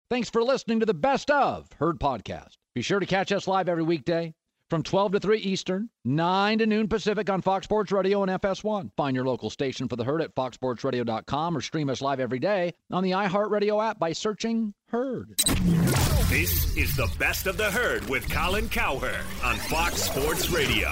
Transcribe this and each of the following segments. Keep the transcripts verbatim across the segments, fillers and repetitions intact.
Thanks for listening to the Best of Herd podcast. Be sure to catch us live every weekday from twelve to three Eastern, nine to noon Pacific on Fox Sports Radio and F S one. Find your local station for the Herd at fox sports radio dot com or stream us live every day on the iHeartRadio app by searching Herd. This is the Best of the Herd with Colin Cowherd on Fox Sports Radio.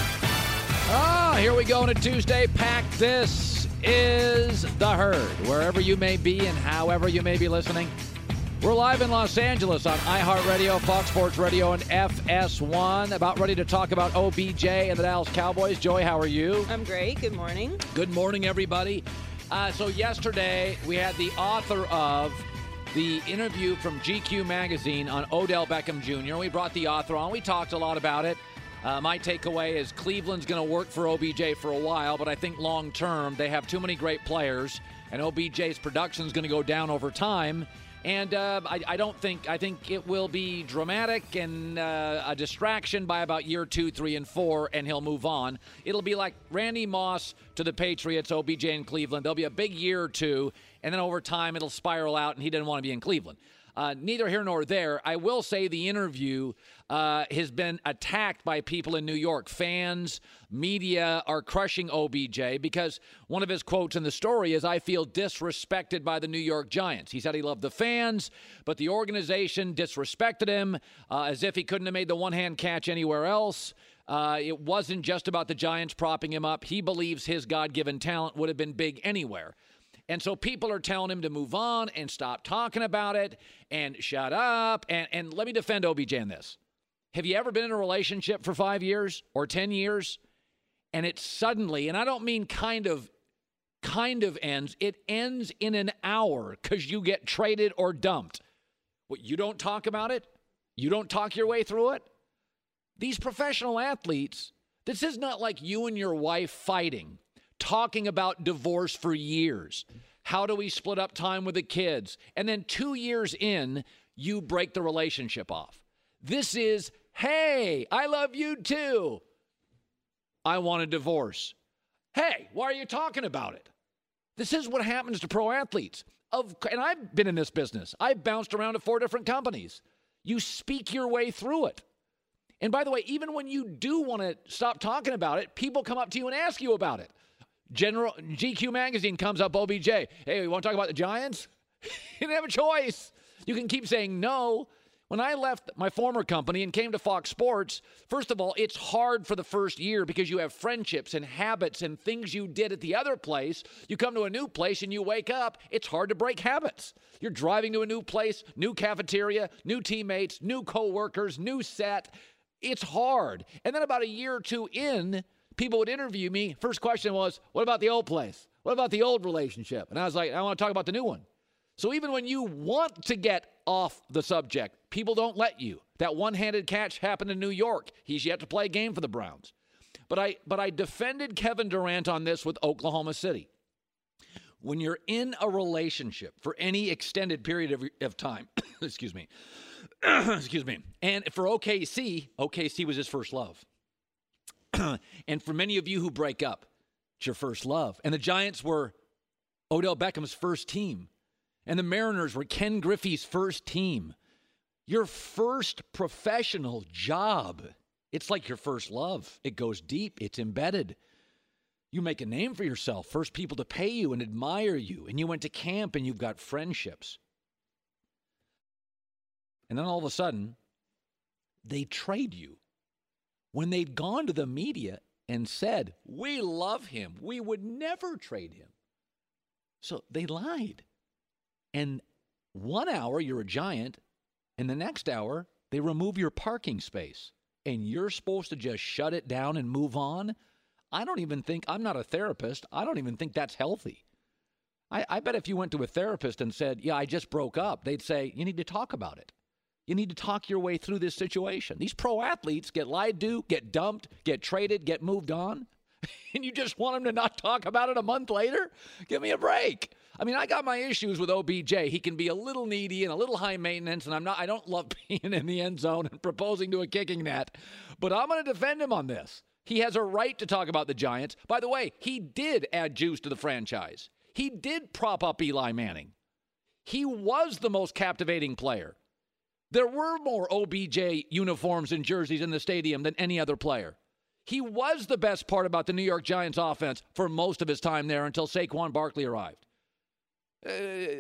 Ah, here we go on a Tuesday pack. This is the Herd. Wherever you may be and however you may be listening, we're live in Los Angeles on iHeartRadio, Fox Sports Radio, and F S one. About ready to talk about O B J and the Dallas Cowboys. Joy, how are you? I'm great. Good morning. Good morning, everybody. Uh, so yesterday, we had the author of the interview from G Q Magazine on Odell Beckham Junior We brought the author on. We talked a lot about it. Uh, my takeaway is Cleveland's going to work for O B J for a while, but I think long-term they have too many great players, and O B J's production is going to go down over time. And uh, I, I don't think, I think it will be dramatic and uh, a distraction by about year two, three, and four, and he'll move on. It'll be like Randy Moss to the Patriots, O B J in Cleveland. There'll be a big year or two, and then over time it'll spiral out, and he didn't want to be in Cleveland. Uh, neither here nor there. I will say the interview uh, has been attacked by people in New York. Fans, media are crushing O B J because one of his quotes in the story is, "I feel disrespected by the New York Giants." He said he loved the fans, but the organization disrespected him uh, as if he couldn't have made the one-hand catch anywhere else. Uh, it wasn't just about the Giants propping him up. He believes his God-given talent would have been big anywhere. And so people are telling him to move on and stop talking about it and shut up. And, and let me defend O B J in this. Have you ever been in a relationship for five years or ten years and it suddenly, and I don't mean kind of, kind of ends, it ends in an hour because you get traded or dumped? What, you don't talk about it? You don't talk your way through it? These professional athletes, this is not like you and your wife fighting, talking about divorce for years. How do we split up time with the kids? And then two years in, you break the relationship off. This is, hey, I love you too. I want a divorce. Hey, why are you talking about it? This is what happens to pro athletes. Of, and I've been in this business. I've bounced around to four different companies. You speak your way through it. And by the way, even when you do want to stop talking about it, people come up to you and ask you about it. General G Q Magazine comes up, O B J. Hey, you want to talk about the Giants? You didn't have a choice. You can keep saying no. When I left my former company and came to Fox Sports, first of all, it's hard for the first year because you have friendships and habits and things you did at the other place. You come to a new place and you wake up, it's hard to break habits. You're driving to a new place, new cafeteria, new teammates, new coworkers, new set. It's hard. And then about a year or two in, people would interview me. First question was, what about the old place? What about the old relationship? And I was like, I want to talk about the new one. So even when you want to get off the subject, people don't let you. That one-handed catch happened in New York. He's yet to play a game for the Browns. But I, but I defended Kevin Durant on this with Oklahoma City. When you're in a relationship for any extended period of, of time, excuse me, excuse me, and for O K C, O K C was his first love. And for many of you who break up, it's your first love. And the Giants were Odell Beckham's first team. And the Mariners were Ken Griffey's first team. Your first professional job. It's like your first love. It goes deep. It's embedded. You make a name for yourself. First people to pay you and admire you. And you went to camp and you've got friendships. And then all of a sudden, they trade you. When they'd gone to the media and said, we love him, we would never trade him. So they lied. And one hour, you're a Giant, and the next hour, they remove your parking space, and you're supposed to just shut it down and move on? I don't even think, I'm not a therapist, I don't even think that's healthy. I, I bet if you went to a therapist and said, yeah, I just broke up, they'd say, you need to talk about it. You need to talk your way through this situation. These pro athletes get lied to, get dumped, get traded, get moved on, and you just want them to not talk about it a month later? Give me a break. I mean, I got my issues with O B J. He can be a little needy and a little high maintenance, and I'm not. I don't love being in the end zone and proposing to a kicking net. But I'm going to defend him on this. He has a right to talk about the Giants. By the way, he did add juice to the franchise. He did prop up Eli Manning. He was the most captivating player. There were more O B J uniforms and jerseys in the stadium than any other player. He was the best part about the New York Giants offense for most of his time there until Saquon Barkley arrived. Uh,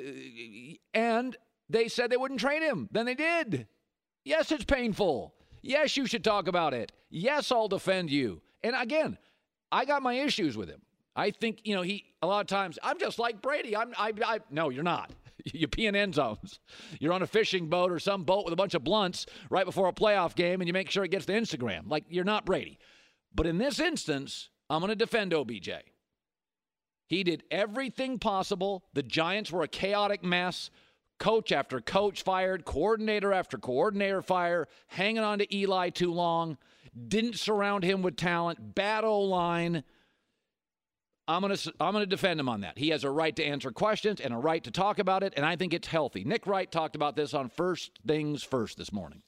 and they said they wouldn't trade him. Then they did. Yes, it's painful. Yes, you should talk about it. Yes, I'll defend you. And again, I got my issues with him. I think, you know, he, a lot of times, I'm just like Brady. I'm, I, I, no, you're not. You pee in end zones. You're on a fishing boat or some boat with a bunch of blunts right before a playoff game, and you make sure it gets to Instagram. Like, you're not Brady. But in this instance, I'm going to defend O B J. He did everything possible. The Giants were a chaotic mess. Coach after coach fired, coordinator after coordinator fired, hanging on to Eli too long, didn't surround him with talent, bad O-line. I'm going to I'm going to defend him on that. He has a right to answer questions and a right to talk about it, and I think it's healthy. Nick Wright talked about this on First Things First this morning.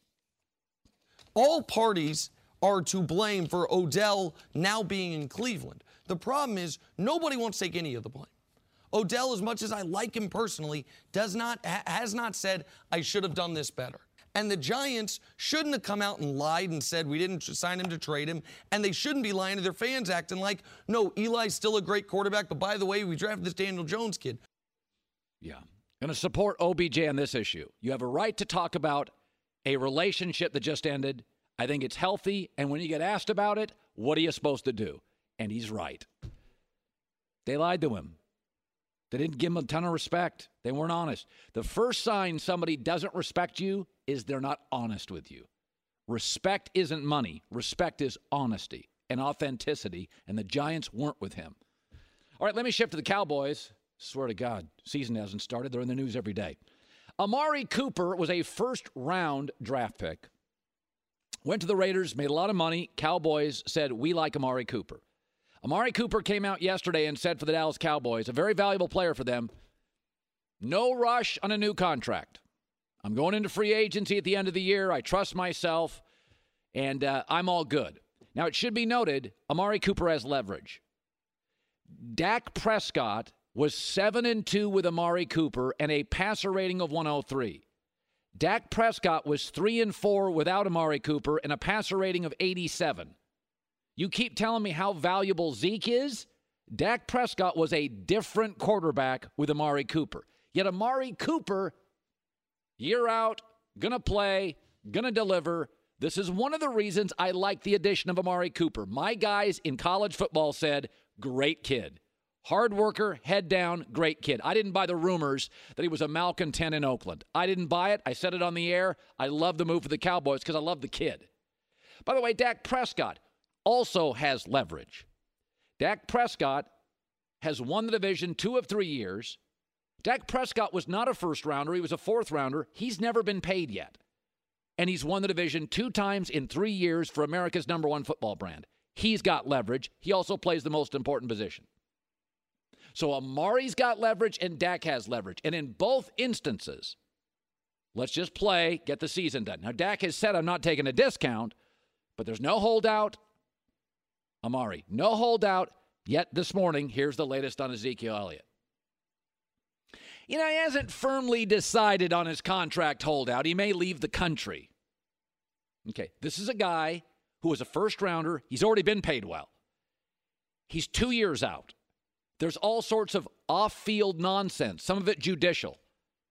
All parties are to blame for Odell now being in Cleveland. The problem is nobody wants to take any of the blame. Odell, as much as I like him personally, does not ha- has not said, I should have done this better. And the Giants shouldn't have come out and lied and said we didn't sign him to trade him. And they shouldn't be lying to their fans acting like, no, Eli's still a great quarterback, but by the way, we drafted this Daniel Jones kid. Yeah. Going to support O B J on this issue. You have a right to talk about a relationship that just ended. I think it's healthy. And when you get asked about it, what are you supposed to do? And he's right. They lied to him. They didn't give him a ton of respect. They weren't honest. The first sign somebody doesn't respect you is they're not honest with you. Respect isn't money. Respect is honesty and authenticity, and the Giants weren't with him. All right, let me shift to the Cowboys. Swear to God, season hasn't started. They're in the news every day. Amari Cooper was a first-round draft pick. Went to the Raiders, made a lot of money. Cowboys said, we like Amari Cooper. Amari Cooper came out yesterday and said for the Dallas Cowboys, a very valuable player for them, no rush on a new contract. I'm going into free agency at the end of the year. I trust myself, and uh, I'm all good. Now, it should be noted, Amari Cooper has leverage. Dak Prescott was seven and two with Amari Cooper and a passer rating of one oh three. Dak Prescott was three and four without Amari Cooper and a passer rating of eighty-seven. You keep telling me how valuable Zeke is? Dak Prescott was a different quarterback with Amari Cooper. Yet Amari Cooper, year out, going to play, going to deliver. This is one of the reasons I like the addition of Amari Cooper. My guys in college football said, great kid. Hard worker, head down, great kid. I didn't buy the rumors that he was a malcontent in Oakland. I didn't buy it. I said it on the air. I love the move for the Cowboys because I love the kid. By the way, Dak Prescott also has leverage. Dak Prescott has won the division two of three years. Dak Prescott was not a first rounder. He was a fourth rounder. He's never been paid yet. And he's won the division two times in three years for America's number one football brand. He's got leverage. He also plays the most important position. So Amari's got leverage and Dak has leverage. And in both instances, let's just play, get the season done. Now, Dak has said, I'm not taking a discount, but there's no holdout. Amari, no holdout. Yet this morning, here's the latest on Ezekiel Elliott. You know, he hasn't firmly decided on his contract holdout. He may leave the country. Okay, this is a guy who was a first rounder. He's already been paid well. He's two years out. There's all sorts of off-field nonsense, some of it judicial.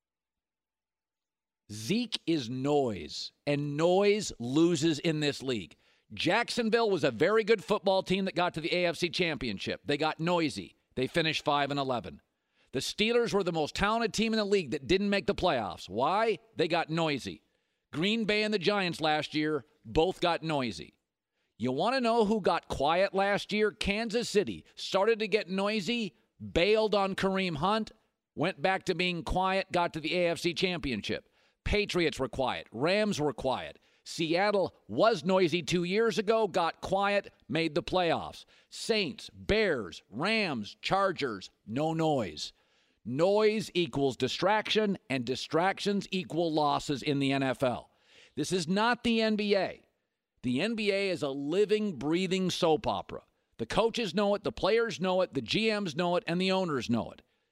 Zeke is noise, and noise loses in this league. Jacksonville was a very good football team that got to the A F C Championship. They got noisy. They finished five and eleven. The Steelers were the most talented team in the league that didn't make the playoffs. Why? They got noisy. Green Bay and the Giants last year both got noisy. You want to know who got quiet last year? Kansas City started to get noisy, bailed on Kareem Hunt, went back to being quiet, got to the A F C Championship. Patriots were quiet. Rams were quiet. Seattle was noisy two years ago, got quiet, made the playoffs. Saints, Bears, Rams, Chargers, no noise. Noise equals distraction, and distractions equal losses in the N F L. This is not the N B A. The N B A is a living, breathing soap opera. The coaches know it, the players know it, the G Ms know it, and the owners know it.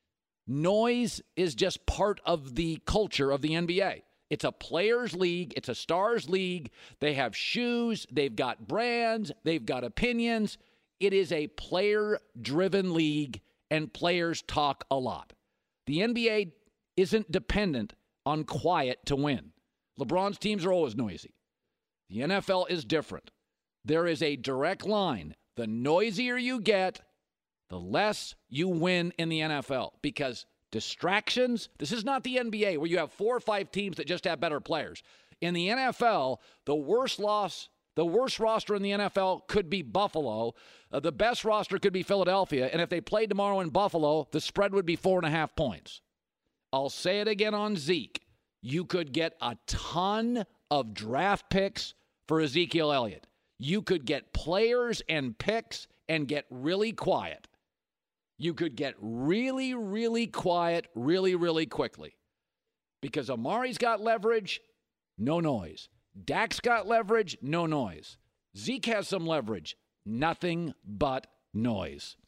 Noise is just part of the culture of the N B A. It's a players' league. It's a stars' league. They have shoes. They've got brands. They've got opinions. It is a player-driven league, and players talk a lot. The N B A isn't dependent on quiet to win. LeBron's teams are always noisy. The N F L is different. There is a direct line. The noisier you get, the less you win in the N F L, because distractions, this is not the N B A where you have four or five teams that just have better players. In the N F L, the worst loss, the worst roster in the N F L could be Buffalo. Uh, the best roster could be Philadelphia. And if they played tomorrow in Buffalo, the spread would be four and a half points. I'll say it again on Zeke. You could get a ton of draft picks for Ezekiel Elliott. You could get players and picks and get really quiet. You could get really, really quiet really, really quickly. Because Amari's got leverage, no noise. Dak's got leverage, no noise. Zeke has some leverage, nothing but noise.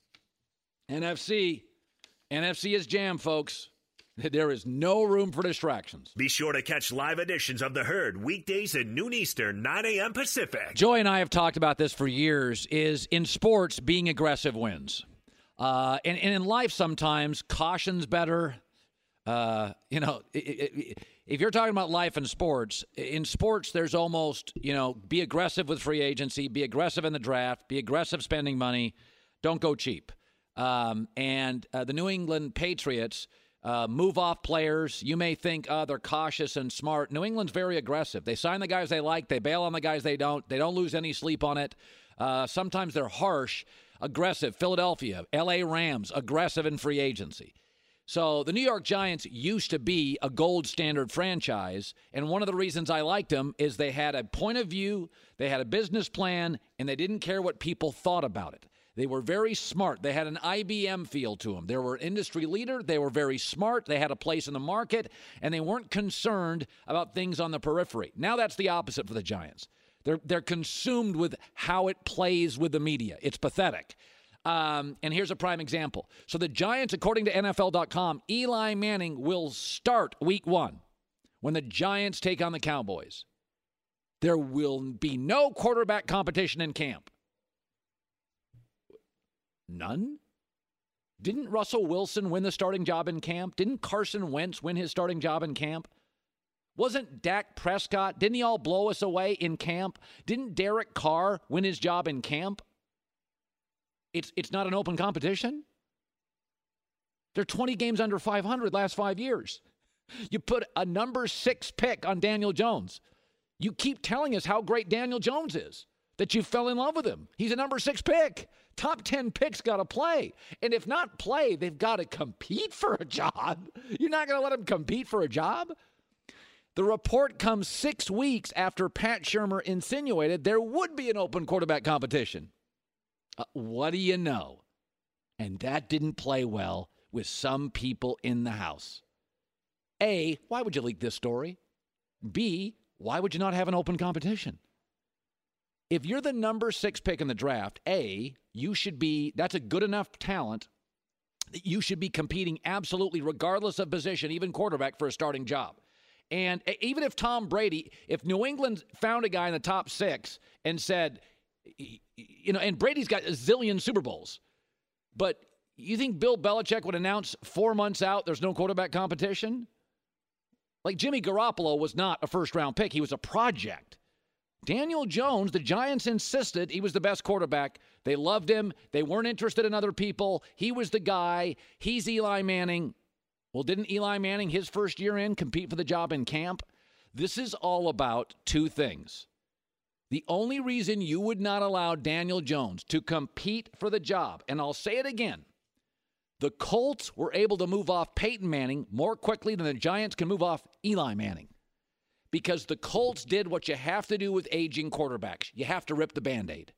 N F C, N F C is jam, folks. There is no room for distractions. Be sure to catch live editions of The Herd weekdays at noon Eastern, nine a.m. Pacific. Joy and I have talked about this for years, is in sports, being aggressive wins. Uh, and, and in life, sometimes caution's better. Uh, you know, it, it, if you're talking about life and sports, in sports, there's almost, you know, be aggressive with free agency, be aggressive in the draft, be aggressive spending money. Don't go cheap. Um, and uh, the New England Patriots uh, move off players. You may think, oh, they're cautious and smart. New England's very aggressive. They sign the guys they like. They bail on the guys they don't. They don't lose any sleep on it. Uh, sometimes they're harsh. Aggressive. Philadelphia, L A Rams, aggressive in free agency. So the New York Giants used to be a gold standard franchise, and one of the reasons I liked them is they had a point of view, they had a business plan, and they didn't care what people thought about it. They were very smart. They had an I B M feel to them. They were an industry leader. They were very smart. They had a place in the market, and they weren't concerned about things on the periphery. Now that's the opposite for the Giants. They're, they're consumed with how it plays with the media. It's pathetic. Um, and here's a prime example. So the Giants, according to N F L dot com, Eli Manning will start week one when the Giants take on the Cowboys. There will be no quarterback competition in camp. None? Didn't Russell Wilson win the starting job in camp? Didn't Carson Wentz win his starting job in camp? Wasn't Dak Prescott, didn't he all blow us away in camp? Didn't Derek Carr win his job in camp? It's it's not an open competition. They're twenty games under five hundred last five years. You put a number six pick on Daniel Jones. You keep telling us how great Daniel Jones is, that you fell in love with him. He's a number six pick. Top ten picks got to play. And if not play, they've got to compete for a job. You're not going to let them compete for a job? The report comes six weeks after Pat Shurmur insinuated there would be an open quarterback competition. Uh, what do you know? And that didn't play well with some people in the house. A, why would you leak this story? B, why would you not have an open competition? If you're the number six pick in the draft, A, you should be, that's a good enough talent that you should be competing absolutely regardless of position, even quarterback, for a starting job. And even if Tom Brady, if New England found a guy in the top six and said, you know, and Brady's got a zillion Super Bowls, but you think Bill Belichick would announce four months out there's no quarterback competition? Like Jimmy Garoppolo was not a first-round pick. He was a project. Daniel Jones, the Giants insisted he was the best quarterback. They loved him. They weren't interested in other people. He was the guy. He's Eli Manning. Well, didn't Eli Manning, his first year in, compete for the job in camp? This is all about two things. The only reason you would not allow Daniel Jones to compete for the job, and I'll say it again, the Colts were able to move off Peyton Manning more quickly than the Giants can move off Eli Manning, because the Colts did what you have to do with aging quarterbacks. You have to rip the Band-Aid.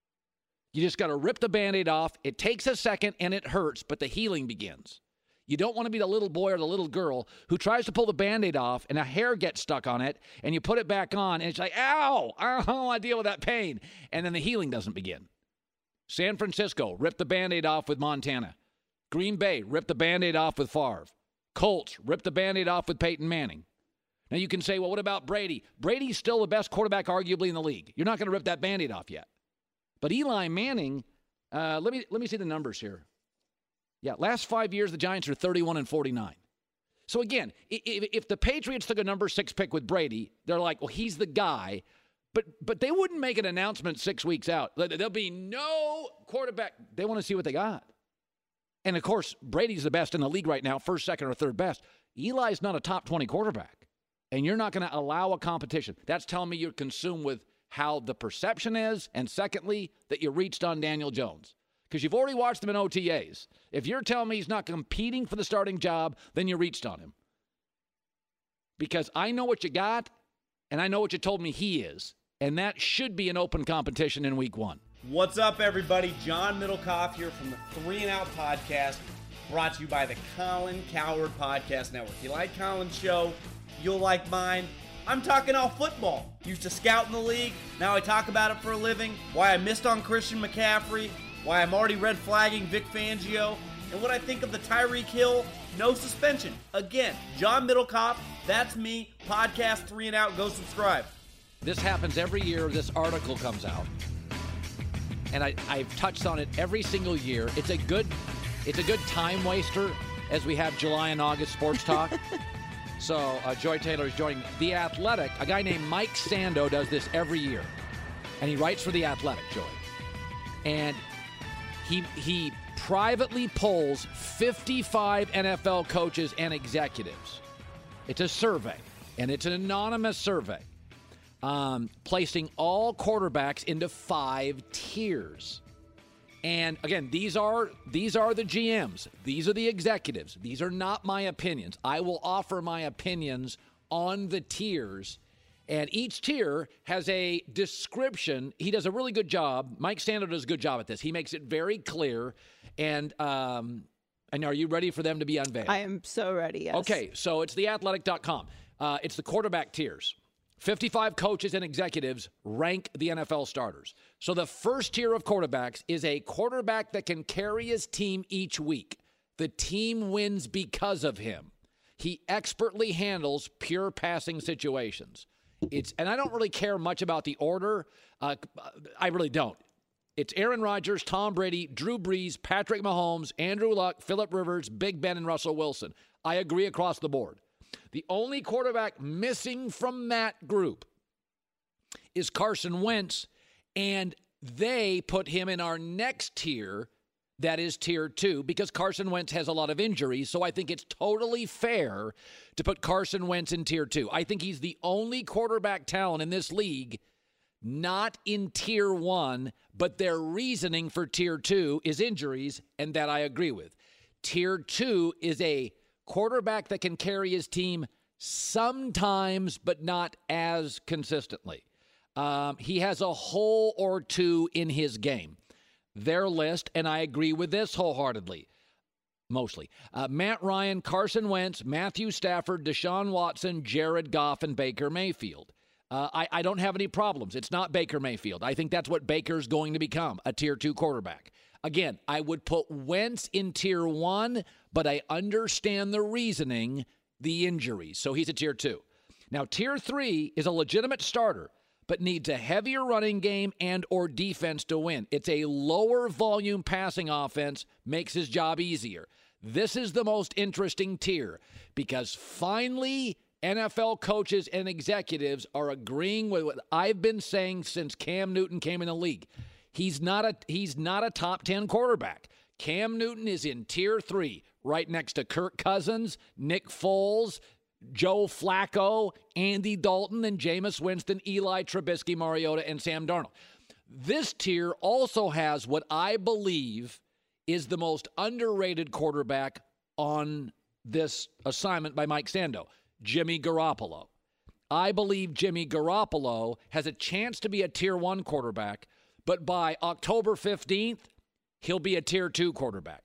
You just got to rip the Band-Aid off. It takes a second and it hurts, but the healing begins. You don't want to be the little boy or the little girl who tries to pull the Band-Aid off and a hair gets stuck on it and you put it back on and it's like, ow, I don't want to deal with that pain. And then the healing doesn't begin. San Francisco ripped the Band-Aid off with Montana. Green Bay ripped the Band-Aid off with Favre. Colts ripped the Band-Aid off with Peyton Manning. Now you can say, well, what about Brady? Brady's still the best quarterback arguably in the league. You're not going to rip that Band-Aid off yet. But Eli Manning, uh, let me let me see the numbers here. Yeah, last five years the Giants are thirty-one and forty-nine. So again, if, if the Patriots took a number six pick with Brady, they're like, well, he's the guy. But but they wouldn't make an announcement six weeks out. There'll be no quarterback. They want to see what they got. And, of course, Brady's the best in the league right now, first, second, or third best. Eli's not a top twenty quarterback, and you're not going to allow a competition. That's telling me you're consumed with how the perception is, and secondly, that you reached on Daniel Jones. Because you've already watched him in O T As. If you're telling me he's not competing for the starting job, then you reached on him. Because I know what you got, and I know what you told me he is, and that should be an open competition in week one. What's up, everybody? John Middlecoff here from the Three and Out Podcast, brought to you by the Colin Cowherd Podcast Network. You like Colin's show, you'll like mine. I'm talking all football. Used to scout in the league, now I talk about it for a living. Why I missed on Christian McCaffrey, why I'm already red flagging Vic Fangio, and what I think of the Tyreek Hill no suspension. Again, John Middlecoff, that's me. Podcast Three and Out. Go subscribe. This happens every year. This article comes out. And I, I've touched on it every single year. It's a good, it's a good time waster as we have July and August sports talk. so uh, Joy Taylor is joining The Athletic. A guy named Mike Sando does this every year, and he writes for The Athletic, Joy. And he he privately polls fifty-five N F L coaches and executives. It's a survey, and it's an anonymous survey. Um, placing all quarterbacks into five tiers. And again, these are these are the G Ms. These are the executives. These are not my opinions. I will offer my opinions on the tiers. And each tier has a description. He does a really good job. Mike Sando does a good job at this. He makes it very clear. And um, and are you ready for them to be unveiled? I am so ready, yes. Okay, so it's the athletic dot com. Uh, it's the quarterback tiers. fifty-five coaches and executives rank the N F L starters. So the first tier of quarterbacks is a quarterback that can carry his team each week. The team wins because of him. He expertly handles pure passing situations. It's and I don't really care much about the order. Uh, I really don't. It's Aaron Rodgers, Tom Brady, Drew Brees, Patrick Mahomes, Andrew Luck, Phillip Rivers, Big Ben, and Russell Wilson. I agree across the board. The only quarterback missing from that group is Carson Wentz, and they put him in our next tier, that is tier two, because Carson Wentz has a lot of injuries, so I think it's totally fair to put Carson Wentz in tier two. I think he's the only quarterback talent in this league not in tier one, but their reasoning for tier two is injuries, and that I agree with. Tier two is a quarterback that can carry his team sometimes, but not as consistently. Um, he has a hole or two in his game. Their list, and I agree with this wholeheartedly, mostly. Uh, Matt Ryan, Carson Wentz, Matthew Stafford, Deshaun Watson, Jared Goff, and Baker Mayfield. Uh, I, I don't have any problems. It's not Baker Mayfield. I think that's what Baker's going to become, a tier two quarterback. Again, I would put Wentz in tier one, but I understand the reasoning, the injuries. So he's a tier two. Now, tier three is a legitimate starter, but needs a heavier running game and or defense to win. It's a lower volume passing offense, makes his job easier. This is the most interesting tier because finally N F L coaches and executives are agreeing with what I've been saying since Cam Newton came in the league. He's not a he's not a top ten quarterback. Cam Newton is in tier three, right next to Kirk Cousins, Nick Foles, Joe Flacco, Andy Dalton, and Jameis Winston, Eli Trubisky, Mariota, and Sam Darnold. This tier also has what I believe is the most underrated quarterback on this assignment by Mike Sando, Jimmy Garoppolo. I believe Jimmy Garoppolo has a chance to be a tier one quarterback, but by October fifteenth, he'll be a tier two quarterback.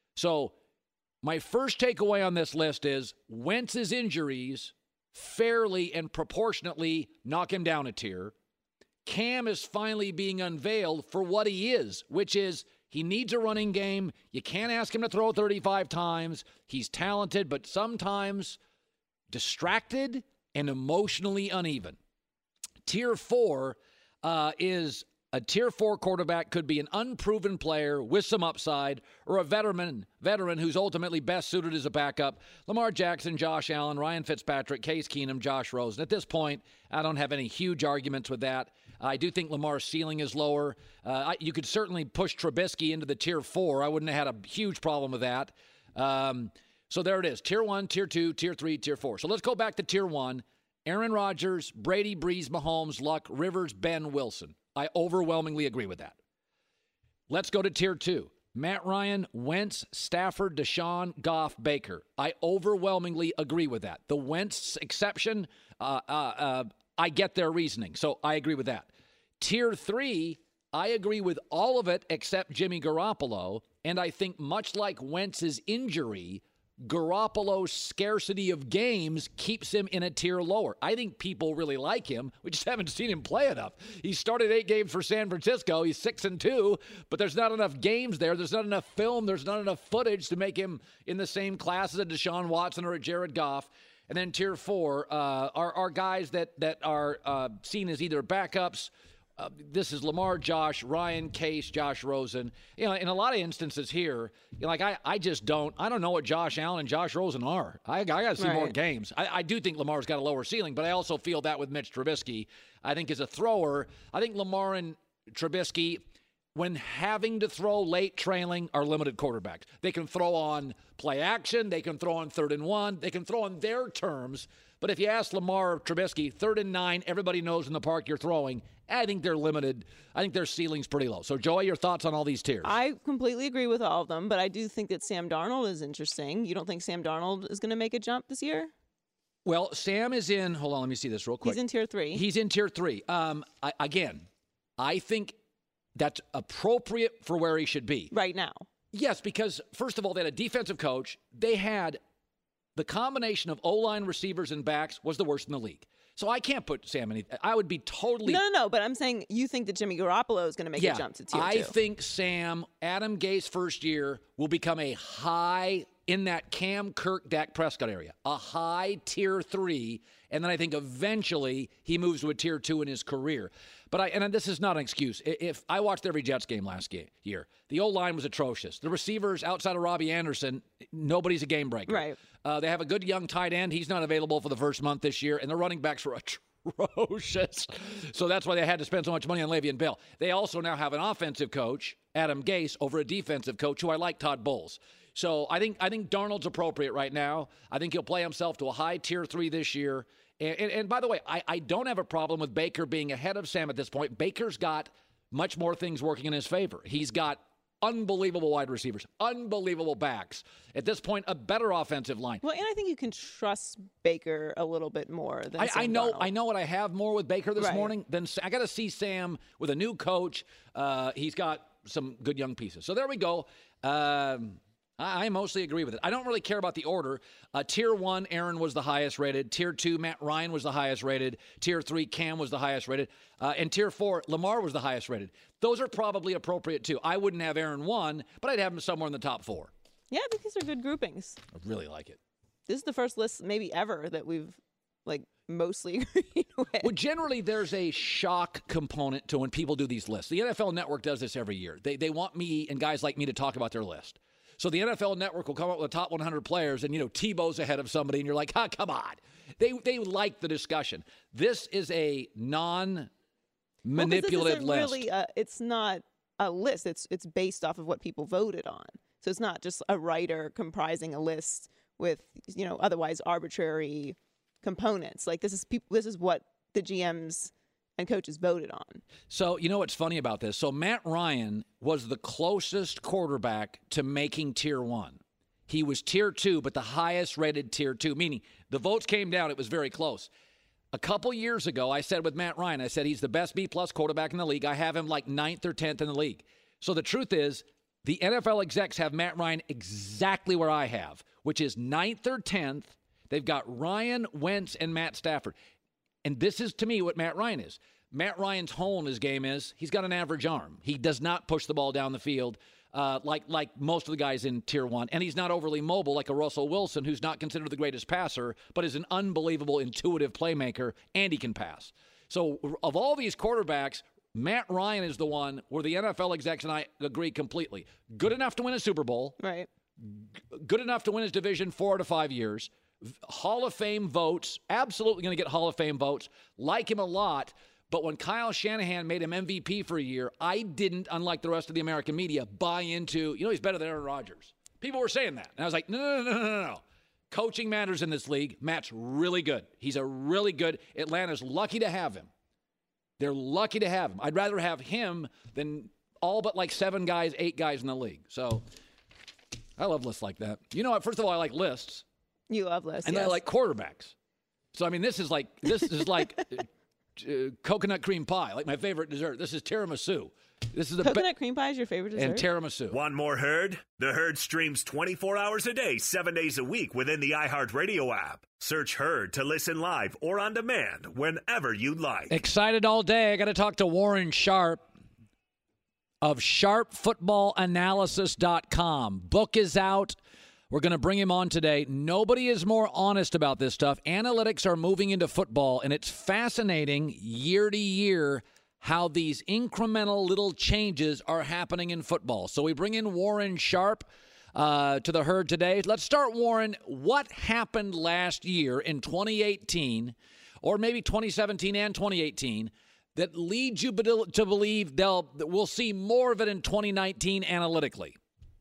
So my first takeaway on this list is Wentz's injuries fairly and proportionately knock him down a tier. Cam is finally being unveiled for what he is, which is He needs a running game. You can't ask him to throw thirty-five times. He's talented, but sometimes distracted and emotionally uneven. Tier four uh, is a tier four quarterback, could be an unproven player with some upside, or a veteran veteran who's ultimately best suited as a backup. Lamar Jackson, Josh Allen, Ryan Fitzpatrick, Case Keenum, Josh Rosen. At this point, I don't have any huge arguments with that. I do think Lamar's ceiling is lower. Uh, I, you could certainly push Trubisky into the tier four. I wouldn't have had a huge problem with that. Um, so there it is. Tier one, tier two, tier three, tier four. So let's go back to tier one. Aaron Rodgers, Brady, Breeze, Mahomes, Luck, Rivers, Ben, Wilson. I overwhelmingly agree with that. Let's go to tier two. Matt Ryan, Wentz, Stafford, Deshaun, Goff, Baker. I overwhelmingly agree with that. The Wentz exception, uh, uh, uh, I get their reasoning, so I agree with that. Tier three, I agree with all of it except Jimmy Garoppolo, and I think much like Wentz's injury, Garoppolo's scarcity of games keeps him in a tier lower. I think people really like him. We just haven't seen him play enough. He started eight games for San Francisco. He's six and two, but there's not enough games there. There's not enough film. There's not enough footage to make him in the same class as a Deshaun Watson or a Jared Goff. And then tier four uh, are, are guys that, that are uh, seen as either backups. Uh, this is Lamar, Josh, Ryan, Case, Josh Rosen. You know, in a lot of instances here, you know, like I, I just don't, I don't know what Josh Allen and Josh Rosen are. I, I got to see right. more games. I, I do think Lamar's got a lower ceiling, but I also feel that with Mitch Trubisky. I think as a thrower, I think Lamar and Trubisky, when having to throw late trailing, are limited quarterbacks. They can throw on play action. They can throw on third and one. They can throw on their terms. But if you ask Lamar or Trubisky, third and nine, everybody knows in the park you're throwing. I think they're limited. I think their ceiling's pretty low. So, Joey, your thoughts on all these tiers? I completely agree with all of them, but I do think that Sam Darnold is interesting. You don't think Sam Darnold is going to make a jump this year? Well, Sam is in, hold on, let me see this real quick. He's in tier three. He's in tier three. Um, I, again, I think that's appropriate for where he should be. Right now. Yes, because, first of all, they had a defensive coach. They had the combination of O-line receivers and backs was the worst in the league. So I can't put Sam in. I would be totally. No, no, no. But I'm saying you think that Jimmy Garoppolo is going to make yeah, a jump to tier I two. think Sam, Adam Gase first year, will become a high in that Cam Kirk, Dak Prescott area, a high tier three. And then I think eventually he moves to a tier two in his career. But I, and this is not an excuse. If I watched every Jets game last game, year, the O-line was atrocious. The receivers outside of Robbie Anderson, nobody's a game breaker. Right. Uh, they have a good young tight end. He's not available for the first month this year, and the running backs were atrocious. So that's why they had to spend so much money on Le'Veon Bell. They also now have an offensive coach, Adam Gase, over a defensive coach who I like, Todd Bowles. So I think I think Darnold's appropriate right now. I think he'll play himself to a high tier three this year. And, and, and by the way, I, I don't have a problem with Baker being ahead of Sam at this point. Baker's got much more things working in his favor. He's got unbelievable wide receivers, unbelievable backs. At this point, a better offensive line. Well, and I think you can trust Baker a little bit more than I, Sam I know. Darnold. I know what I have more with Baker this Right. morning than I got to see Sam with a new coach. Uh, he's got some good young pieces. So there we go. Um, I, I mostly agree with it. I don't really care about the order. Uh, tier one, Aaron was the highest rated. Tier two, Matt Ryan was the highest rated. Tier three, Cam was the highest rated. Uh, and tier four, Lamar was the highest rated. Those are probably appropriate too. I wouldn't have Aaron one, but I'd have him somewhere in the top four. Yeah, I think these are good groupings. I really like it. This is the first list maybe ever that we've like mostly agreed with. Well, generally, there's a shock component to when people do these lists. The N F L Network does this every year. They they want me and guys like me to talk about their list. So the N F L Network will come up with the top one hundred players, and, you know, Tebow's ahead of somebody, and you're like, ah, come on. They they like the discussion. This is a non-manipulative well, list. Really, uh, it's not a list. It's it's based off of what people voted on. So it's not just a writer comprising a list with, you know, otherwise arbitrary components. Like this is people. This is what the G Ms and coaches voted on. So, you know what's funny about this? So Matt Ryan was the closest quarterback to making tier one. He was tier two, but the highest rated tier two, meaning the votes came down. It was very close. A couple years ago, I said with Matt Ryan, I said he's the best B-plus quarterback in the league. I have him like ninth or tenth in the league. So the truth is, the N F L execs have Matt Ryan exactly where I have, which is ninth or tenth. They've got Ryan, Wentz, and Matt Stafford. And this is, to me, what Matt Ryan is. Matt Ryan's hole in his game is he's got an average arm. He does not push the ball down the field. uh, like like most of the guys in Tier one. And he's not overly mobile like a Russell Wilson, who's not considered the greatest passer, but is an unbelievable intuitive playmaker, and he can pass. So of all these quarterbacks, Matt Ryan is the one where the N F L execs and I agree completely. Good enough to win a Super Bowl. Right. G- good enough to win his division four to five years. Hall of Fame votes. Absolutely going to get Hall of Fame votes. Like him a lot. But when Kyle Shanahan made him M V P for a year, I didn't, unlike the rest of the American media, buy into, you know, he's better than Aaron Rodgers. People were saying that. And I was like, no, no, no, no, no, no. Coaching matters in this league. Matt's really good. He's a really good, Atlanta's lucky to have him. They're lucky to have him. I'd rather have him than all but like seven guys, eight guys in the league. So I love lists like that. You know what? First of all, I like lists. You love lists, And yes. then I like quarterbacks. So, I mean, this is like, this is like uh, coconut cream pie, like my favorite dessert. This is tiramisu. This is the Coconut be- cream pie is your favorite dessert? And tiramisu. Want more Herd? The Herd streams twenty-four hours a day, seven days a week within the iHeartRadio app. Search Herd to listen live or on demand whenever you like. Excited all day. I got to talk to Warren Sharp of sharp football analysis dot com. Book is out. We're going to bring him on today. Nobody is more honest about this stuff. Analytics are moving into football, and it's fascinating year to year how these incremental little changes are happening in football. So we bring in Warren Sharp uh, to the Herd today. Let's start, Warren. What happened last year in twenty eighteen, or maybe twenty seventeen and twenty eighteen, that leads you to believe they'll that we'll see more of it in twenty nineteen analytically?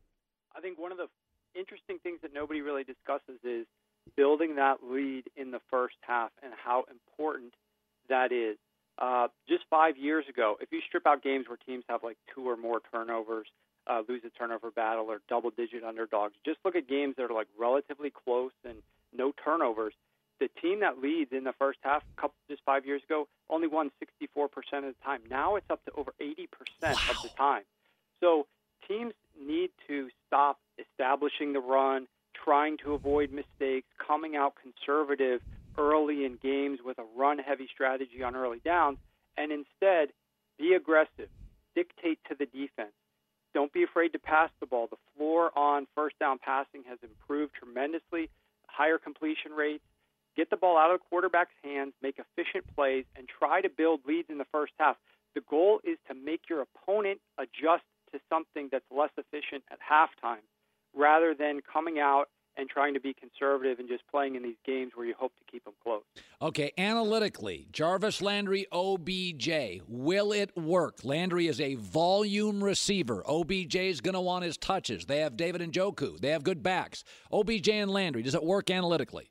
I think one of the interesting things that nobody really discusses is building that lead in the first half and how important that is. Uh, just five years ago, if you strip out games where teams have like two or more turnovers, uh, lose a turnover battle, or double-digit underdogs, just look at games that are like relatively close and no turnovers. The team that leads in the first half, couple, just five years ago, only won sixty-four percent of the time. Now it's up to over eighty percent wow. of the time. So teams need to stop establishing the run, trying to avoid mistakes, coming out conservative early in games with a run-heavy strategy on early downs, and instead be aggressive, dictate to the defense. Don't be afraid to pass the ball. The floor on first down passing has improved tremendously, higher completion rates. Get the ball out of the quarterback's hands, make efficient plays, and try to build leads in the first half. The goal is to make your opponent adjust to something that's less efficient at halftime rather than coming out and trying to be conservative and just playing in these games where you hope to keep them close. Okay, analytically, Jarvis Landry, O B J, will it work? Landry is a volume receiver. O B J is going to want his touches. They have David Njoku. They have good backs. O B J and Landry, does it work analytically?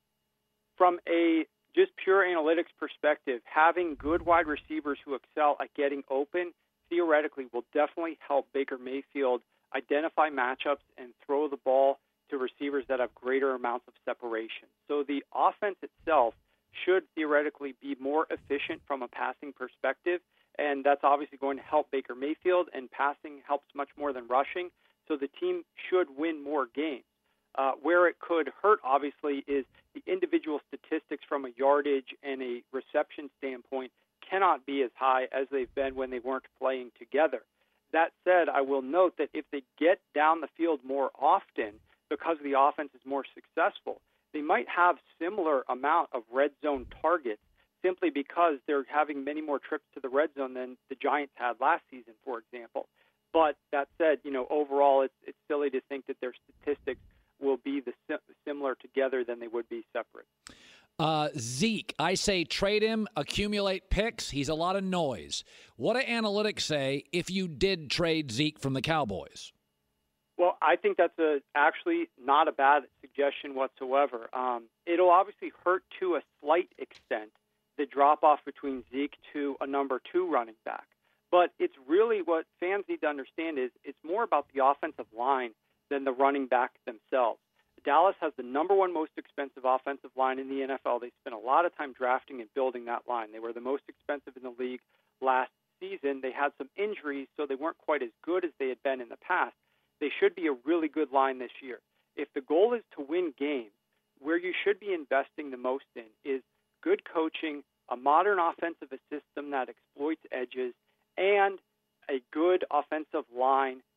From a just pure analytics perspective, having good wide receivers who excel at getting open theoretically will definitely help Baker Mayfield identify matchups and throw the ball to receivers that have greater amounts of separation. So the offense itself should theoretically be more efficient from a passing perspective, and that's obviously going to help Baker Mayfield, and passing helps much more than rushing, so the team should win more games. Uh, where it could hurt, obviously, is the individual statistics from a yardage and a reception standpoint cannot be as high as they've been when they weren't playing together. That said, I will note that if they get down the field more often, because the offense is more successful, they might have similar amount of red zone targets simply because they're having many more trips to the red zone than the Giants had last season, for example. But that said, you know, overall, it's, it's silly to think that their statistics will be the similar together than they would be separate. Uh, Zeke, I say trade him, accumulate picks. He's a lot of noise. What do analytics say if you did trade Zeke from the Cowboys? Well, I think that's a, actually not a bad suggestion whatsoever. Um, it'll obviously hurt to a slight extent the drop-off between Zeke to a number two running back. But it's really what fans need to understand is it's more about the offensive line than the running back themselves. Dallas has the number one most expensive offensive line in the N F L. They spent a lot of time drafting and building that line. They were the most expensive in the league last season. They had some injuries, so they weren't quite as good as they had been in the past. They should be a really good line this year. If the goal is to win games, where you should be investing the most in is good coaching, a modern offensive system that exploits edges, and a good offensive line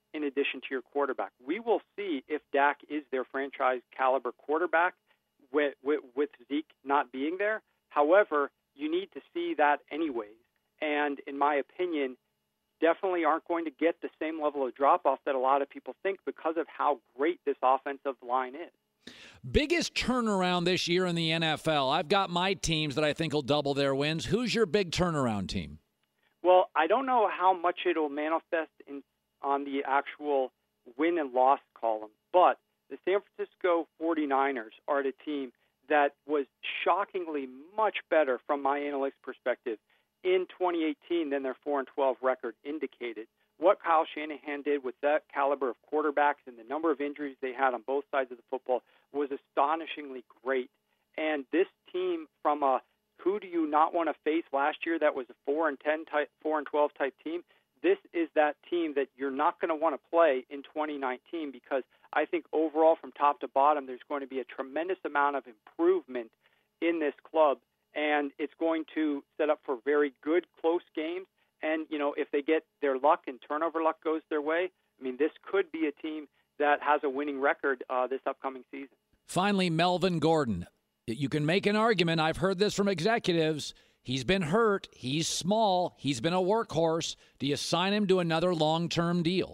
in addition to your quarterback. We will see if Dak is their franchise caliber quarterback with, with, with Zeke not being there. However, you need to see that anyways. And in my opinion, definitely aren't going to get the same level of drop-off that a lot of people think because of how great this offensive line is. Biggest turnaround this year in the N F L. I've got my teams that I think will double their wins. Who's your big turnaround team? Well, I don't know how much it will manifest in on the actual win and loss column, but the San Francisco forty-niners are the team that was shockingly much better from my analytics perspective in twenty eighteen than their four and twelve record indicated. What Kyle Shanahan did with that caliber of quarterbacks and the number of injuries they had on both sides of the football was astonishingly great. And this team, from a who do you not want to face last year that was a four and ten type, four and twelve type team, this is that team that you're not going to want to play in twenty nineteen because I think overall from top to bottom there's going to be a tremendous amount of improvement in this club. And it's going to set up for very good, close games. And, you know, if they get their luck and turnover luck goes their way, I mean, this could be a team that has a winning record uh, this upcoming season. Finally, Melvin Gordon. You can make an argument. I've heard this from executives. He's been hurt. He's small. He's been a workhorse. Do you sign him to another long-term deal?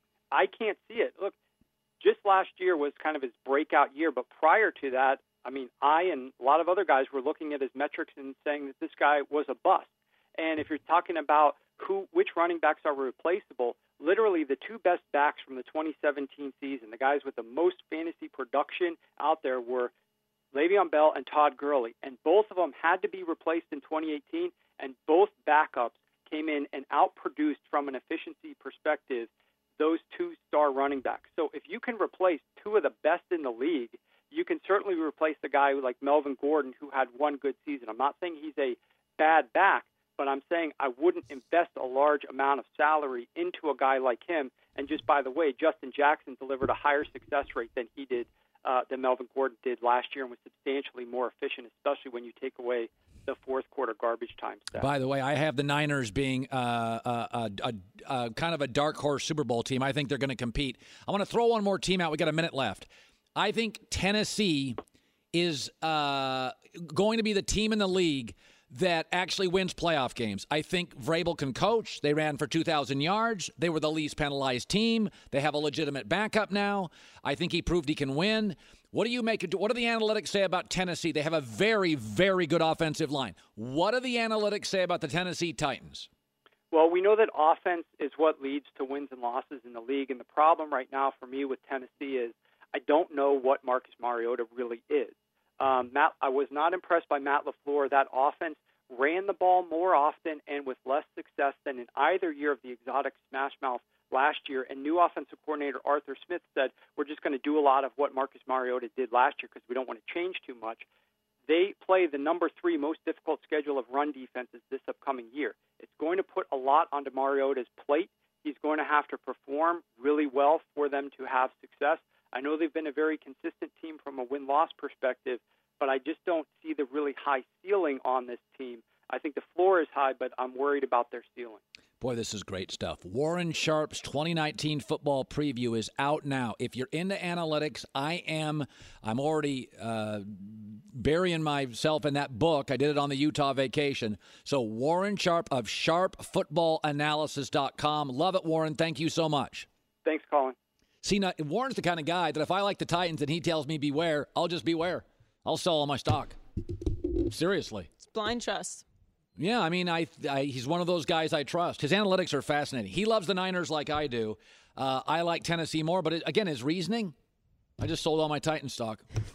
I can't see it. Look, just last year was kind of his breakout year, but prior to that, I mean, I and a lot of other guys were looking at his metrics and saying that this guy was a bust. And if you're talking about who, which running backs are replaceable, literally the two best backs from the twenty seventeen season, the guys with the most fantasy production out there were Le'Veon Bell and Todd Gurley. And both of them had to be replaced in twenty eighteen, and both backups came in and outproduced from an efficiency perspective those two star running backs. So if you can replace two of the best in the league, you can certainly replace the guy like Melvin Gordon, who had one good season. I'm not saying he's a bad back, but I'm saying I wouldn't invest a large amount of salary into a guy like him. And just by the way, Justin Jackson delivered a higher success rate than he did, uh, than Melvin Gordon did last year, and was substantially more efficient, especially when you take away the fourth quarter garbage time stat. By the way, I have the Niners being uh, a, a, a, a kind of a dark horse Super Bowl team. I think they're going to compete. I want to throw one more team out. We got a minute left. I think Tennessee is uh, going to be the team in the league that actually wins playoff games. I think Vrabel can coach. They ran for two thousand yards. They were the least penalized team. They have a legitimate backup now. I think he proved he can win. What do you make? What do the analytics say about Tennessee? They have a very, very good offensive line. What do the analytics say about the Tennessee Titans? Well, we know that offense is what leads to wins and losses in the league, and the problem right now for me with Tennessee is I don't know what Marcus Mariota really is. Um, Matt, I was not impressed by Matt LaFleur. That offense ran the ball more often and with less success than in either year of the exotic smash mouth last year. And new offensive coordinator Arthur Smith said, we're just going to do a lot of what Marcus Mariota did last year because we don't want to change too much. They play the number three most difficult schedule of run defenses this upcoming year. It's going to put a lot onto Mariota's plate. He's going to have to perform really well for them to have success. I know they've been a very consistent team from a win-loss perspective, but I just don't see the really high ceiling on this team. I think the floor is high, but I'm worried about their ceiling. Boy, this is great stuff. Warren Sharp's twenty nineteen football preview is out now. If you're into analytics, I am. I'm already uh, burying myself in that book. I did it on the Utah vacation. So Warren Sharp of sharp football analysis dot com. Love it, Warren. Thank you so much. Thanks, Colin. See, now, Warren's the kind of guy that if I like the Titans and he tells me beware, I'll just beware. I'll sell all my stock. Seriously. It's blind trust. Yeah, I mean, I, I he's one of those guys I trust. His analytics are fascinating. He loves the Niners like I do. Uh, I like Tennessee more, but it, again, his reasoning, I just sold all my Titan stock.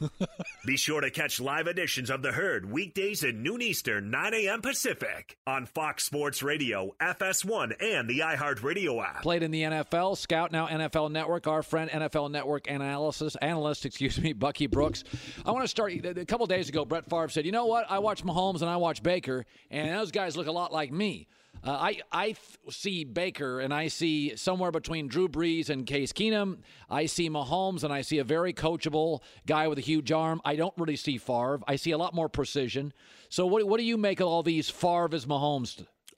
Be sure to catch live editions of The Herd weekdays at noon Eastern, nine a.m. Pacific on Fox Sports Radio, F S one, and the iHeartRadio app. Played in the N F L, Scout now N F L Network. Our friend N F L Network analysis analyst, excuse me, Bucky Brooks. I want to start. A couple days ago, Brett Favre said, "You know what? I watch Mahomes and I watch Baker, and those guys look a lot like me." Uh, I I th- see Baker, and I see somewhere between Drew Brees and Case Keenum. I see Mahomes, and I see a very coachable guy with a huge arm. I don't really see Favre. I see a lot more precision. So what what do you make of all these Favre as Mahomes?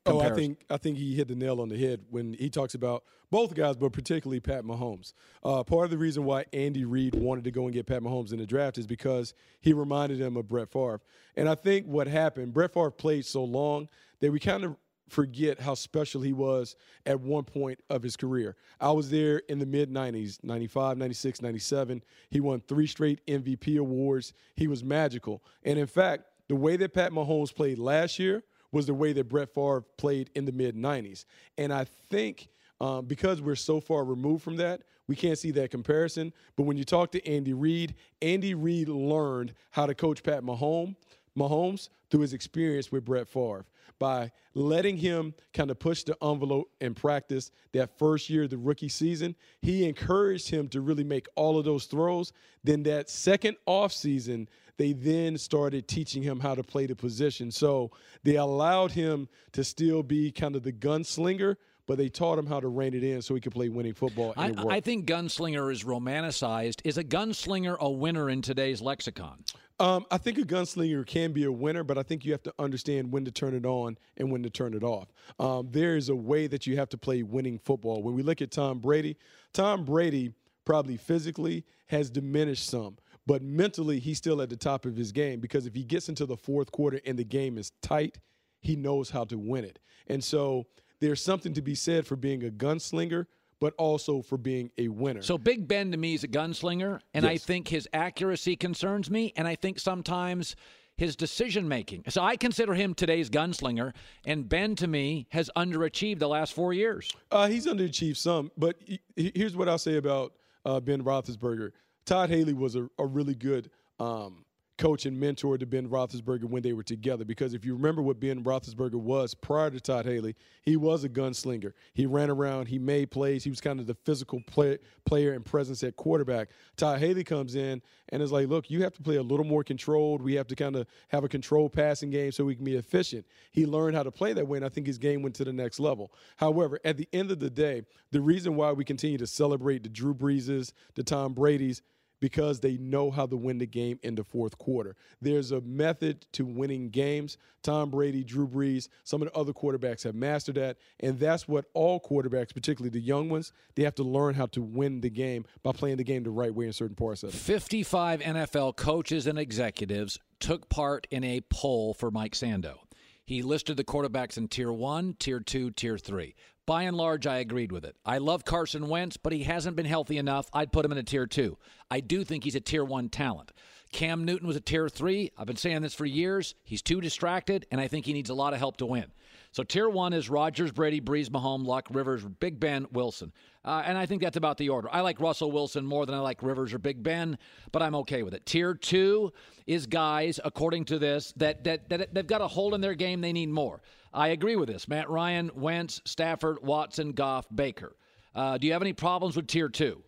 comparison. Oh, I think I think he hit the nail on the head when he talks about both guys, but particularly Pat Mahomes. Uh, part of the reason why Andy Reid wanted to go and get Pat Mahomes in the draft is because he reminded him of Brett Favre. And I think what happened, Brett Favre played so long that we kind of forget how special he was at one point of his career. I was there in the mid-nineties, ninety-five, ninety-six, ninety-seven. He won three straight M V P awards. He was magical. And, in fact, the way that Pat Mahomes played last year was the way that Brett Favre played in the mid-nineties. And I think um, because we're so far removed from that, we can't see that comparison. But when you talk to Andy Reid, Andy Reid learned how to coach Pat Mahomes, Mahomes through his experience with Brett Favre by letting him kind of push the envelope in practice that first year of the rookie season. He encouraged him to really make all of those throws. Then that second offseason, they then started teaching him how to play the position. So they allowed him to still be kind of the gunslinger, but they taught him how to rein it in so he could play winning football. I, And it worked. I think gunslinger is romanticized. Is a gunslinger a winner in today's lexicon? Um, I think a gunslinger can be a winner, but I think you have to understand when to turn it on and when to turn it off. Um, there is a way that you have to play winning football. When we look at Tom Brady, Tom Brady probably physically has diminished some, but mentally he's still at the top of his game because if he gets into the fourth quarter and the game is tight, he knows how to win it. And so there's something to be said for being a gunslinger, but also for being a winner. So Big Ben to me is a gunslinger, and I Yes. think his accuracy concerns me, and I think sometimes his decision-making. So I consider him today's gunslinger, and Ben to me has underachieved the last four years. Uh, he's underachieved some, but he, he- here's what I'll say about uh, Ben Roethlisberger. Todd Haley was a, a really good um, coach and mentor to Ben Roethlisberger when they were together. Because if you remember what Ben Roethlisberger was prior to Todd Haley, he was a gunslinger. He ran around. He made plays. He was kind of the physical play, player and presence at quarterback. Todd Haley comes in and is like, look, you have to play a little more controlled. We have to kind of have a controlled passing game so we can be efficient. He learned how to play that way, and I think his game went to the next level. However, at the end of the day, the reason why we continue to celebrate the Drew Breeses, the Tom Brady's, because they know how to win the game in the fourth quarter. There's a method to winning games. Tom Brady, Drew Brees, some of the other quarterbacks have mastered that, and that's what all quarterbacks, particularly the young ones, they have to learn how to win the game by playing the game the right way in certain parts of it. fifty-five N F L coaches and executives took part in a poll for Mike Sando. He listed the quarterbacks in Tier one, Tier two, Tier three. By and large, I agreed with it. I love Carson Wentz, but he hasn't been healthy enough. I'd put him in a Tier two. I do think he's a Tier one talent. Cam Newton was a Tier three. I've been saying this for years. He's too distracted, and I think he needs a lot of help to win. So Tier one is Rodgers, Brady, Brees, Mahomes, Luck, Rivers, Big Ben, Wilson. Uh, and I think that's about the order. I like Russell Wilson more than I like Rivers or Big Ben, but I'm okay with it. Tier two is guys, according to this, that, that, that they've got a hole in their game. They need more. I agree with this. Matt Ryan, Wentz, Stafford, Watson, Goff, Baker. Uh, do you have any problems with Tier two?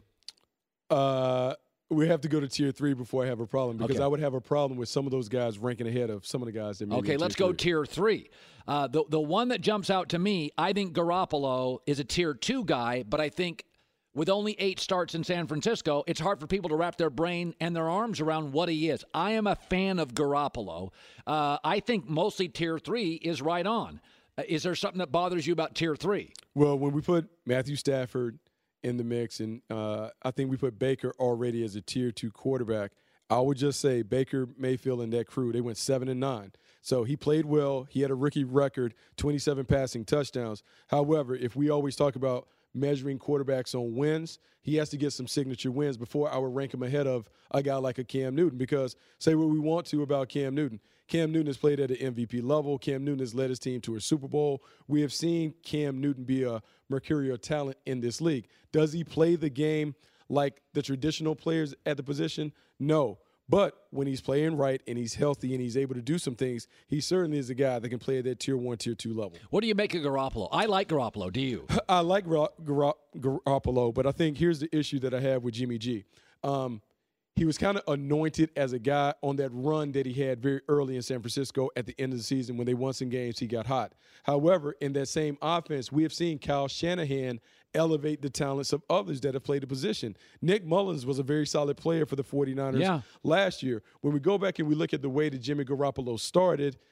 Uh, we have to go to Tier three before I have a problem because Okay. I would have a problem with some of those guys ranking ahead of some of the guys that may be Okay, in let's tier go three. Tier three. Uh, the, the one that jumps out to me, I think Garoppolo is a Tier two guy, but I think with only eight starts in San Francisco, it's hard for people to wrap their brain and their arms around what he is. I am a fan of Garoppolo. Uh, I think mostly Tier three is right on. Uh, is there something that bothers you about Tier three? Well, when we put Matthew Stafford in the mix, and uh, I think we put Baker already as a Tier two quarterback, I would just say Baker Mayfield and that crew, they went seven and nine. So he played well. He had a rookie record, twenty-seven passing touchdowns. However, if we always talk about measuring quarterbacks on wins, he has to get some signature wins before I would rank him ahead of a guy like a Cam Newton. Because say what we want to about Cam Newton. Cam Newton has played at an M V P level. Cam Newton has led his team to a Super Bowl. We have seen Cam Newton be a mercurial talent in this league. Does he play the game like the traditional players at the position? No. But when he's playing right and he's healthy and he's able to do some things, he certainly is a guy that can play at that Tier one, Tier two level. What do you make of Garoppolo? I like Garoppolo. Do you? I like Gar- Gar- Garoppolo, but I think here's the issue that I have with Jimmy G. Um, he was kind of anointed as a guy on that run that he had very early in San Francisco at the end of the season when they won some games, he got hot. However, in that same offense, we have seen Kyle Shanahan elevate the talents of others that have played the position. Nick Mullins was a very solid player for the 49ers Yeah. last year. When we go back and we look at the way that Jimmy Garoppolo started,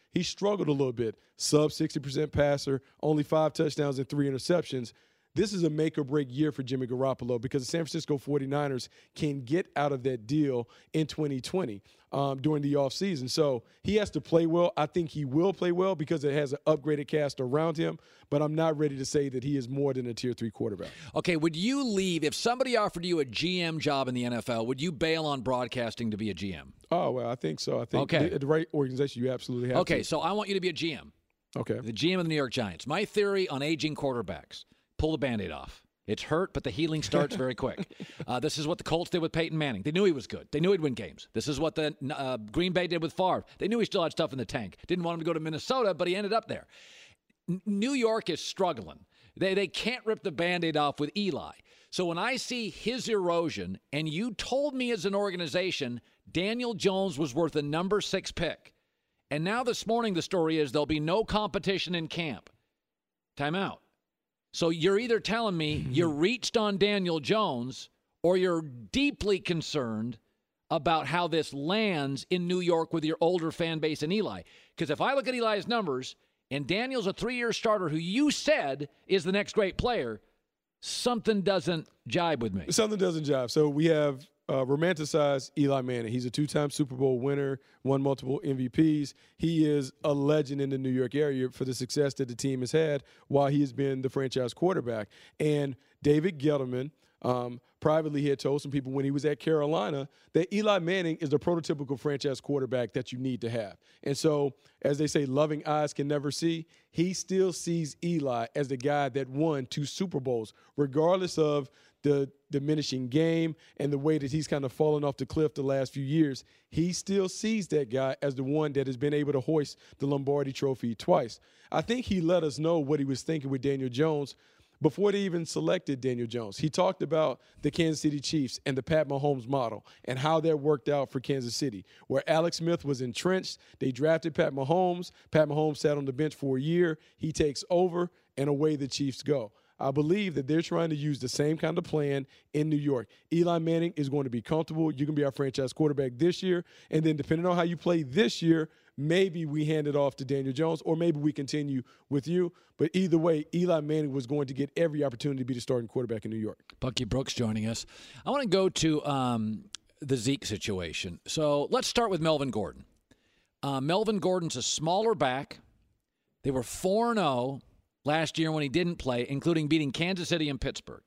he struggled a little bit. Sub sixty percent passer, only five touchdowns and three interceptions. This is a make-or-break year for Jimmy Garoppolo because the San Francisco forty-niners can get out of that deal in twenty twenty um, during the offseason. So he has to play well. I think he will play well because it has an upgraded cast around him, but I'm not ready to say that he is more than a tier three quarterback. Okay, would you leave, if somebody offered you a G M job in the N F L, would you bail on broadcasting to be a G M? Oh, well, I think so. I think okay. at the right organization, you absolutely have okay, to. Okay, so I want you to be a G M. Okay. The G M of the New York Giants. My theory on aging quarterbacks. Pull the Band-Aid off. It's hurt, but the healing starts very quick. Uh, this is what the Colts did with Peyton Manning. They knew he was good. They knew he'd win games. This is what the uh, Green Bay did with Favre. They knew he still had stuff in the tank. Didn't want him to go to Minnesota, but he ended up there. N- New York is struggling. They they can't rip the Band-Aid off with Eli. So when I see his erosion, and you told me as an organization Daniel Jones was worth a number six pick, and now this morning the story is there'll be no competition in camp. Timeout. So you're either telling me you reached on Daniel Jones or you're deeply concerned about how this lands in New York with your older fan base and Eli. Because if I look at Eli's numbers and Daniel's a three-year starter who you said is the next great player, something doesn't jibe with me. Something doesn't jibe. So we have uh, romanticized Eli Manning. He's a two-time Super Bowl winner, won multiple M V Ps. He is a legend in the New York area for the success that the team has had while he has been the franchise quarterback. And David Gettleman, um, privately he had told some people when he was at Carolina that Eli Manning is the prototypical franchise quarterback that you need to have. And so, as they say, loving eyes can never see. He still sees Eli as the guy that won two Super Bowls, regardless of the diminishing game and the way that he's kind of fallen off the cliff the last few years. He still sees that guy as the one that has been able to hoist the Lombardi Trophy twice. I think he let us know what he was thinking with Daniel Jones before they even selected Daniel Jones. He talked about the Kansas City Chiefs and the Pat Mahomes model and how that worked out for Kansas City, where Alex Smith was entrenched. They drafted Pat Mahomes. Pat Mahomes sat on the bench for a year. He takes over, and away the Chiefs go. I believe that they're trying to use the same kind of plan in New York. Eli Manning is going to be comfortable. You can be our franchise quarterback this year, and then depending on how you play this year, maybe we hand it off to Daniel Jones, or maybe we continue with you. But either way, Eli Manning was going to get every opportunity to be the starting quarterback in New York. Bucky Brooks joining us. I want to go to um, the Zeke situation. So let's start with Melvin Gordon. Uh, Melvin Gordon's a smaller back. They were four and oh last year when he didn't play, including beating Kansas City and Pittsburgh.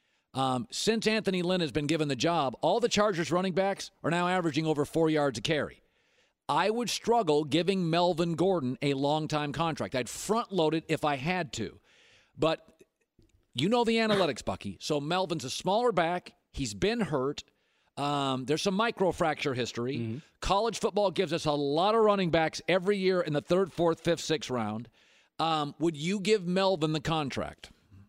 Um, since Anthony Lynn has been given the job, all the Chargers running backs are now averaging over four yards a carry. I would struggle giving Melvin Gordon a long-time contract. I'd front-load it if I had to. But you know the analytics, Bucky. So Melvin's a smaller back. He's been hurt. Um, there's some microfracture history. Mm-hmm. College football gives us a lot of running backs every year in the third, fourth, fifth, sixth round. Um, would you give Melvin the contract?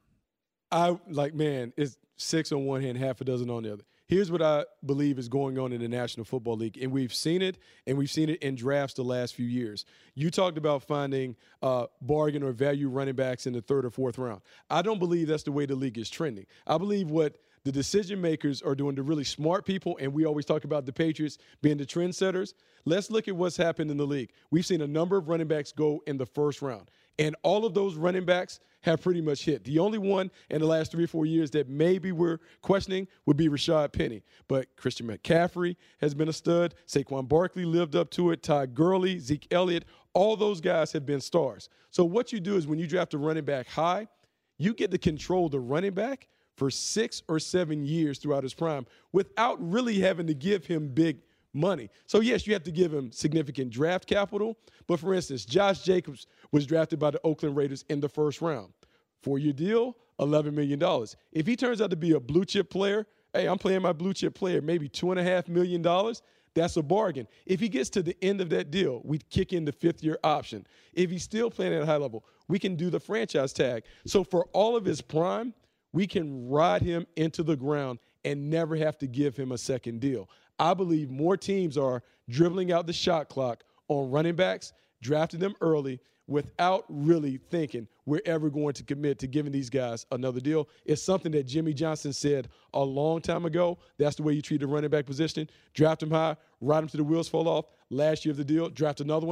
I like, man, it's six on one hand, half a dozen on the other. Here's what I believe is going on in the National Football League, and we've seen it, and we've seen it in drafts the last few years. You talked about finding uh, bargain or value running backs in the third or fourth round. I don't believe that's the way the league is trending. I believe what the decision makers are doing, the really smart people, and we always talk about the Patriots being the trendsetters. Let's look at what's happened in the league. We've seen a number of running backs go in the first round, and all of those running backs have pretty much hit. The only one in the last three or four years that maybe we're questioning would be Rashad Penny. But Christian McCaffrey has been a stud. Saquon Barkley lived up to it. Todd Gurley, Zeke Elliott, all those guys have been stars. So what you do is when you draft a running back high, you get to control the running back for six or seven years throughout his prime without really having to give him big money. So, yes, you have to give him significant draft capital. But, for instance, Josh Jacobs was drafted by the Oakland Raiders in the first round. Four-year deal, eleven million dollars. If he turns out to be a blue-chip player, hey, I'm playing my blue-chip player, maybe two point five million dollars. That's a bargain. If he gets to the end of that deal, we kick in the fifth-year option. If he's still playing at a high level, we can do the franchise tag. So for all of his prime, we can ride him into the ground and never have to give him a second deal. I believe more teams are dribbling out the shot clock on running backs, drafting them early without really thinking we're ever going to commit to giving these guys another deal. It's something that Jimmy Johnson said a long time ago. That's the way you treat the running back position. Draft them high, ride them till the wheels fall off. Last year of the deal, draft another one high,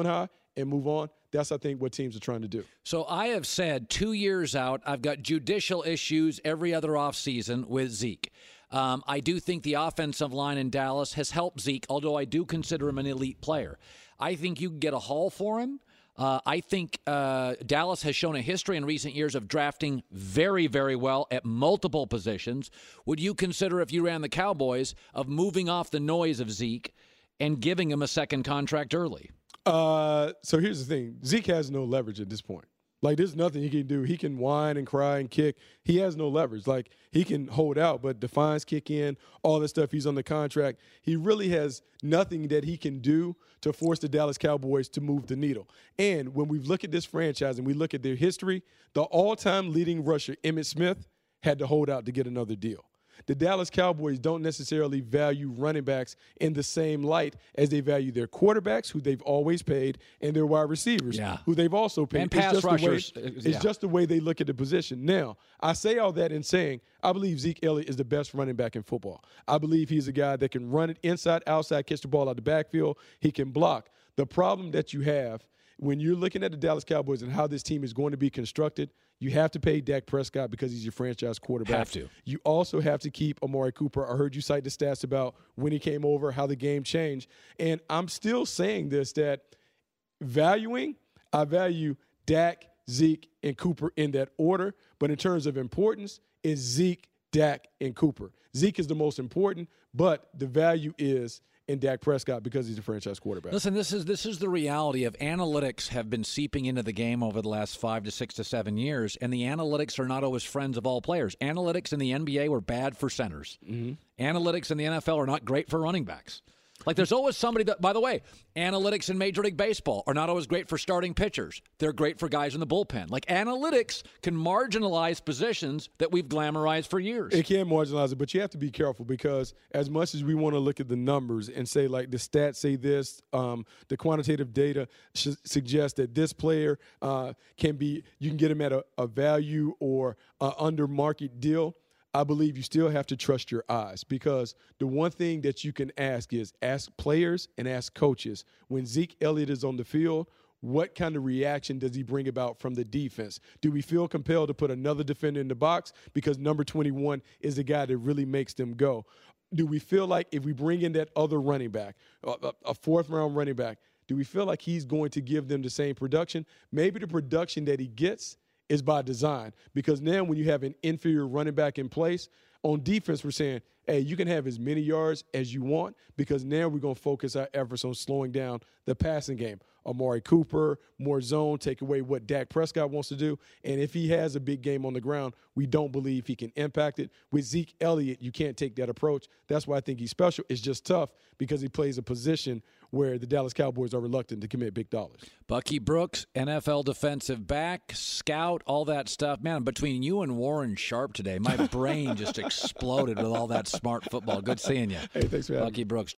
and move on. That's, I think, what teams are trying to do. So I have said two years out, I've got judicial issues every other offseason with Zeke. Um, I do think the offensive line in Dallas has helped Zeke, although I do consider him an elite player. I think you can get a haul for him. Uh, I think uh, Dallas has shown a history in recent years of drafting very, very well at multiple positions. Would you consider, if you ran the Cowboys, of moving off the noise of Zeke and giving him a second contract early? Uh, so here's the thing. Zeke has no leverage at this point. Like, there's nothing he can do. He can whine and cry and kick. He has no leverage. Like, he can hold out, but defines kick in, all this stuff. He's on the contract. He really has nothing that he can do to force the Dallas Cowboys to move the needle. And when we look at this franchise and we look at their history, the all-time leading rusher, Emmitt Smith, had to hold out to get another deal. The Dallas Cowboys don't necessarily value running backs in the same light as they value their quarterbacks, who they've always paid, and their wide receivers, yeah. who they've also paid. And pass it's just rushers. The way, it's yeah. just the way they look at the position. Now, I say all that in saying I believe Zeke Elliott is the best running back in football. I believe he's a guy that can run it inside, outside, catch the ball out the backfield. He can block. The problem that you have when you're looking at the Dallas Cowboys and how this team is going to be constructed, you have to pay Dak Prescott because he's your franchise quarterback. Have to. You also have to keep Amari Cooper. I heard you cite the stats about when he came over, how the game changed. And I'm still saying this, that valuing, I value Dak, Zeke, and Cooper in that order. But in terms of importance, it's Zeke, Dak, and Cooper. Zeke is the most important, but the value is in Dak Prescott because he's a franchise quarterback. Listen, this is this is the reality of analytics have been seeping into the game over the last five to six to seven years, and the analytics are not always friends of all players. Analytics in the N B A were bad for centers. Mm-hmm. Analytics in the N F L are not great for running backs. Like, there's always somebody that, by the way, analytics in Major League Baseball are not always great for starting pitchers. They're great for guys in the bullpen. Like, analytics can marginalize positions that we've glamorized for years. It can marginalize it, but you have to be careful because as much as we want to look at the numbers and say, like, the stats say this, um, the quantitative data sh- suggests that this player uh, can be, you can get him at a, a value or a under market deal. I believe you still have to trust your eyes because the one thing that you can ask is ask players and ask coaches when Zeke Elliott is on the field, what kind of reaction does he bring about from the defense? Do we feel compelled to put another defender in the box because number twenty-one is the guy that really makes them go? Do we feel like if we bring in that other running back, a, a fourth-round running back, do we feel like he's going to give them the same production? Maybe the production that he gets is by design because now when you have an inferior running back in place, on defense we're saying, hey, you can have as many yards as you want because now we're going to focus our efforts on slowing down the passing game. Amari Cooper, more zone, take away what Dak Prescott wants to do. And if he has a big game on the ground, we don't believe he can impact it. With Zeke Elliott, you can't take that approach. That's why I think he's special. It's just tough because he plays a position where the Dallas Cowboys are reluctant to commit big dollars. Bucky Brooks, N F L defensive back, scout, all that stuff. Man, between you and Warren Sharp today, my brain just exploded with all that smart football. Good seeing you. Hey, thanks for having me. Bucky Brooks.